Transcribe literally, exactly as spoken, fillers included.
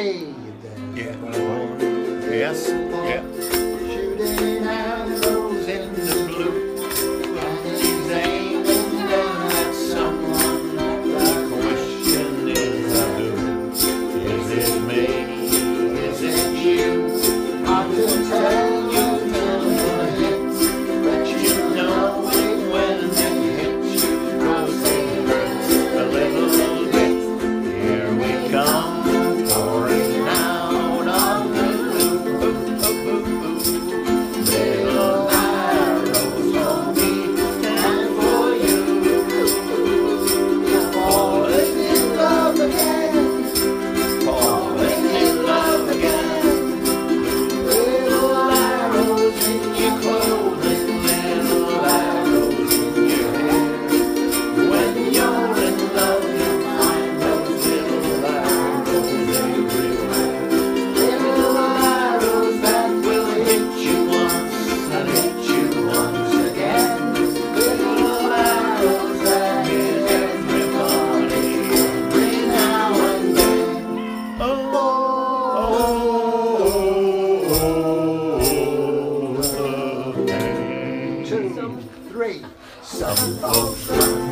way. Yeah. Yes. Yeah. Shooting arrows in the blue. And he's aiming down at someone. The question is, I do. Is it me? Is it you? I can tell you never hit, but you know it when it hits you. Cause it hurts A little bit. Here we come, pouring out on the roof. little arrows for me and for you. You're falling in love again, falling in love again. Little arrows in your clothing, little arrows in your hair. When you're in love, you find those little arrows everywhere. Little arrows that will hit you once and hit you once again. Little arrows that hit everybody every now and then. Oh, oh, oh, oh, oh. Two, three. Some folks run